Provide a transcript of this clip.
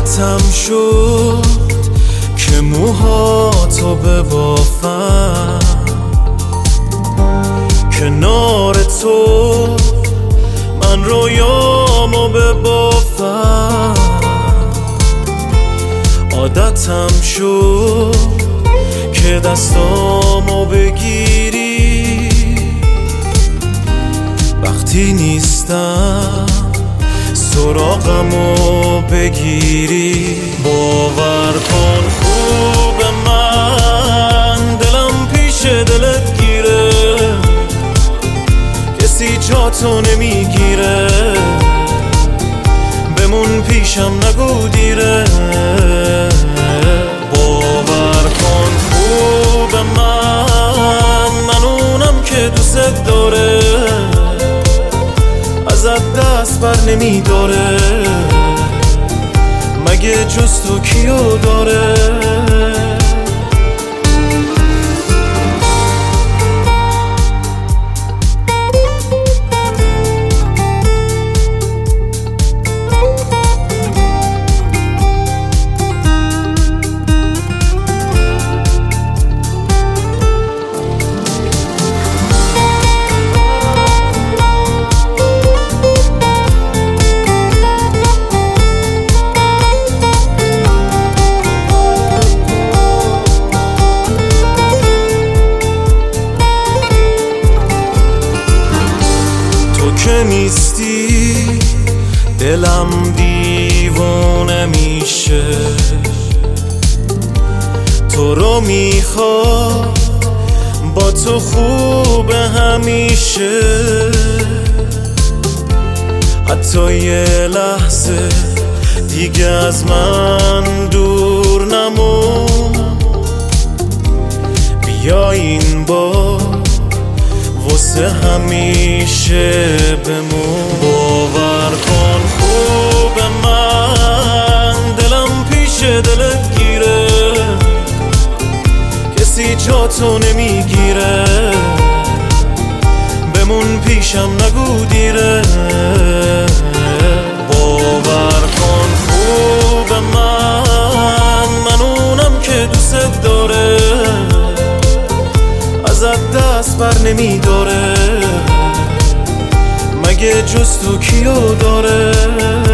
عادتم شد که موهاتو ببافم، کنار تو من رویامو ببافم. عادتم شد که دستامو بگیری وقتی نیستم، سراغمو بگیری. باور کن خوب من دلم پیش دلت گیره، کسی جاتو نمیگیره. بمون پیشم نگو دیره. باور کن خوب من اونم که دوست داره، ازت دست بر نمیداره. مگه جز تو کیو داره؟ که نیستی دلم دیوانه میشه، تو رو میخواد با تو خوبه همیشه. حتی یه لحظه دیگه از من دور نمون، بیا این بار واسه همیشه بمون. باور کن خوب من دلم پیش دلت گیره، کسی جاتو نمیگیره. بمون پیشم نگو دیره. باور کن خوب من اونم که دوست داره، ازت دست بر نمیداره. مگه جز تو کیو داره؟